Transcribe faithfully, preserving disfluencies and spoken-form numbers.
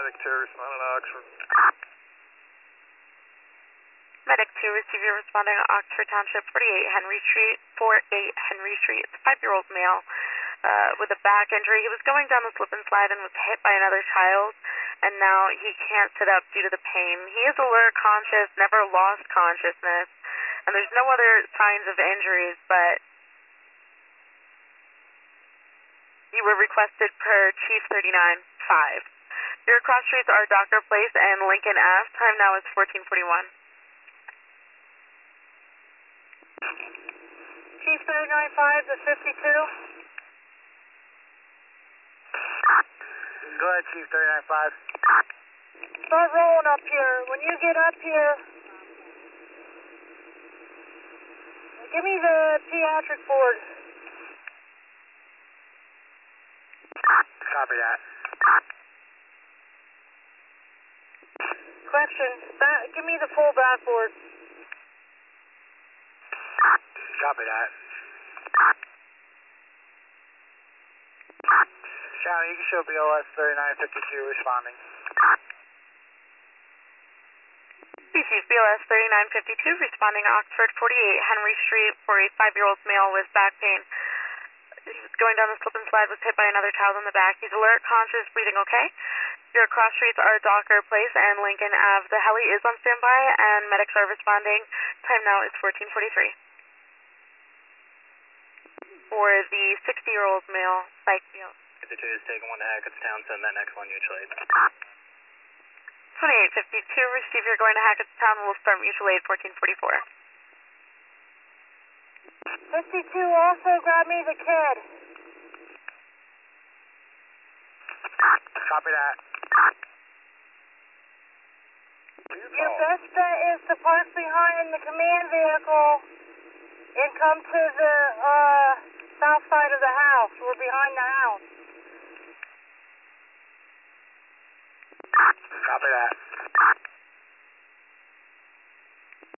Medic two, responding to Oxford. Medic two, receive your responding to Oxford Township, forty-eight Henry Street, forty-eight Henry Street. It's a five-year-old male uh, with a back injury. He was going down the slip and slide and was hit by another child, and now he can't sit up due to the pain. He is alert, conscious, never lost consciousness, and there's no other signs of injuries, but you were requested per Chief thirty-nine five. Your cross streets are Doctor Place and Lincoln Ave. Time now is fourteen forty-one. Chief thirty-nine five to fifty-two. Go ahead, Chief thirty-nine five. Start rolling up here. When you get up here, give me the pediatric board. Copy that. Correction, back, give me the full backboard. Copy that. County, you can show B L S thirty-nine fifty-two responding. Species B L S thirty-nine fifty-two responding to Oxford, forty-eight Henry Street for a five-year-old male with back pain. He was going down the slip and slide, was hit by another child in the back. He's alert, conscious, breathing okay. Your cross streets are Docker Place and Lincoln Ave. The heli is on standby and medics are responding. Time now is fourteen forty-three. For the sixty-year-old male, psych field. fifty-two is taking one to Hackettstown, send that next one mutual aid. twenty-eight fifty-two, receive, you're going to Hackettstown, we'll start mutual aid fourteen forty-four. fifty-two, also grab me the kid. Copy that. Your best bet is to park behind the command vehicle and come to the uh, south side of the house. We're behind the house. Copy that.